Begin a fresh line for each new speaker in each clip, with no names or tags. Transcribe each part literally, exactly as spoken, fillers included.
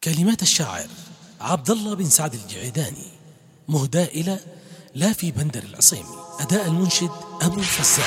كلمات الشاعر عبد الله بن سعد الجعيداني، مهداة إلى لافي بندر العصيمي، أداء المنشد أبو الفزاع.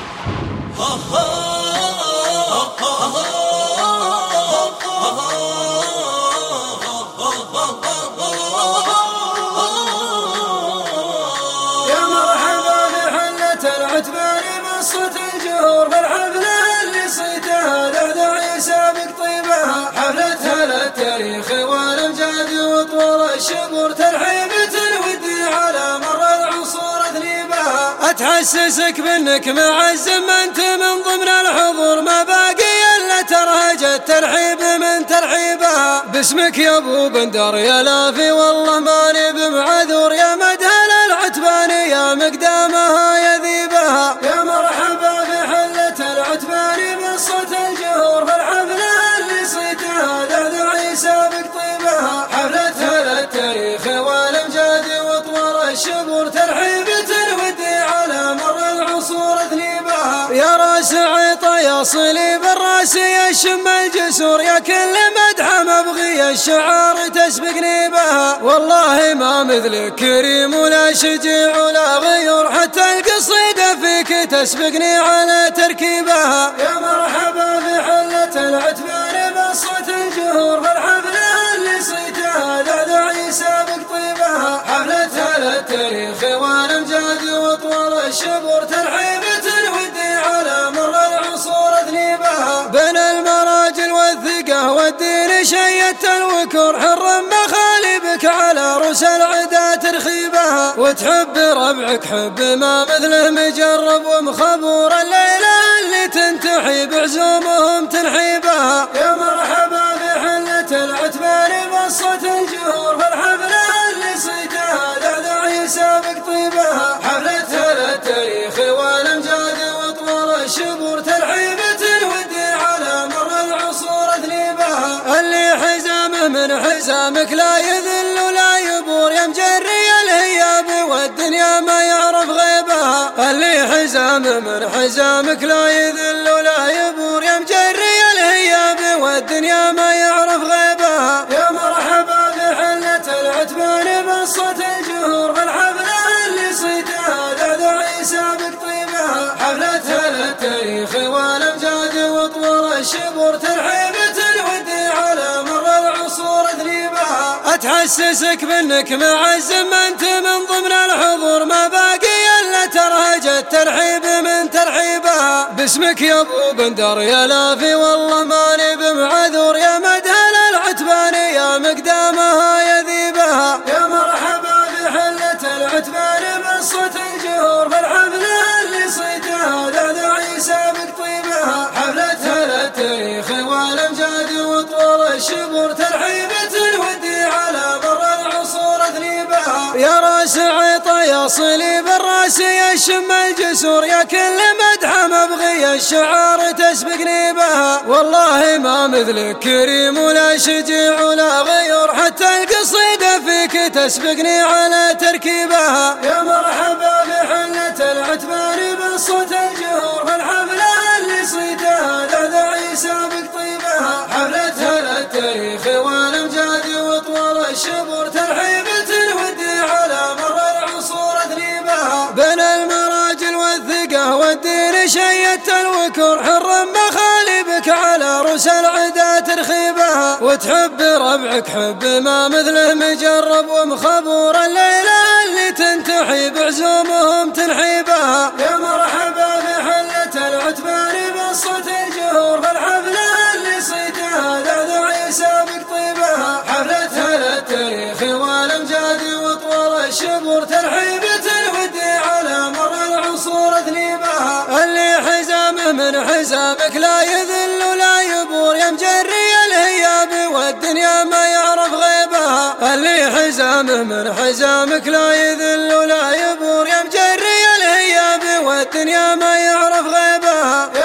يا مرحبا بحلة العتبان بصوت الجهور بالحفل اللي صيتها ذا عيسى بقطيبها، حفلتها للتاريخ والامجاد وطول الشهور ترحيبة الود على مر العصور اذنيبها. اتحسسك بانك معز ما انت من ضمن الحضور، ما باقي الا ترهج الترحيب من ترحيبها. باسمك يا ابو بندر يا لافي والله ماني بمعذور، يا مدهل العتبان يا مقدامها يذيبها. يا مرحبا بحلة العتبان بصوت الجهور بالحفل اللي صيتها ذا عيسى بقطيبها، حفلتها للتاريخ والامجاد وطول الشهور ترحيبة الود على مر العصور اذنيبها. يا راس عيطة يا صليب الراس يا شم الجسور، يا كل مدحة مبغي الشعار تسبقني بها. والله ما مثلك كريم ولا شجيع ولا غيور، حتى القصيدة فيك تسبقني على تركيبها. يا مرحبا بحلة العتبان بصوت الجهور بالحفل اللي صيتها ذا عيسى بقطيبها، حفلتها للتاريخ والامجاد وطول الشهور ترحيبة الود على مر العصور اذنيبها. بين المراجل والثقة والدين شيدت الوكور، حر مخالبك على رؤوس العدا ترخيبها. وتحب ربعك حب ما مثله مجرب ومخبور، الليلة اللي تنتحي بعزومهم تنحيبها. يا مرحبا بحلة العتبان بصوت الجهور بالحفل اللي صيتها ذا عيسى بقطيبها، حفلتها للتاريخ والامجاد وطول الشهور ترحيبة الود على مر العصور اذنيبها. اللي حزامه من حزامك لا يذل ولا يبور، يا مجري الهياب والدنيا ما يعرف غيبها. اللي حزامه من حزامك لا يذل ولا يبور، يا مجري الهياب والدنيا ما يعرف غيبها. يا مرحبا بحلة العتبان بصوت الجهور بالحفل اللي صيتها ذا عيسى بقطيبها، حفلتها للتاريخ والامجاد وطول الشهور ترحيبة الود على مر العصور اذنيبها. اتحسسك بانك معز ما انت من ضمن الحضور، ما باقي الا ترهج الترحيب من ترحيبها. باسمك يا ابو بندر يا لافي والله ماني بمعذور، يا مدهل العتبان يا مقدامها يذيبها. يا مرحبا بحلة العتبان بصوت الجهور بالحفل اللي صيتها ذا عيسى بقطيبها، حفلتها للتاريخ والامجاد وطول الشهور ترحيبة الود على مر العصور اذنيبها. يا راس عيطة يا صليب الراس يا شم الجسور، يا كل مدحة مبغي الشعار تسبقني بها. والله ما مثلك كريم ولا شجيع ولا غيور، حتى القصيدة فيك تسبقني على تركيبها. يا مرحبا بحلة العتبان بصوت الجهور بالحفل اللي صيتها ذا عيسى بقطيبها، حفلتها للتاريخ والامجاد وطول الشهور ترحيبة الود على مر العصور اذنيبها. بين المراجل والثقة والدين شيدت الوكور، حر مخالبك على رؤوس العدا ترخيبها. وتحب ربعك حب ما مثله مجرب ومخبور، الليلة اللي تنتحي بعزومهم تنحيبها. يا مرحبا بحلة العتبان بصوت الجهور بالحفل اللي صيتها ذا عيسى بقطيبها، حفلتها للتاريخ والامجاد وطول الشهور ترحيبة الود على مر العصور اذنيبها. اللي حزامه من حزامك لا يذل ولا يبور، يا مجري الهياب والدنيا ما يعرف غيبها. اللي حزامه من حزامك لا يذل ولا يبور، يا مجري الهياب والدنيا ما يعرف غيبها.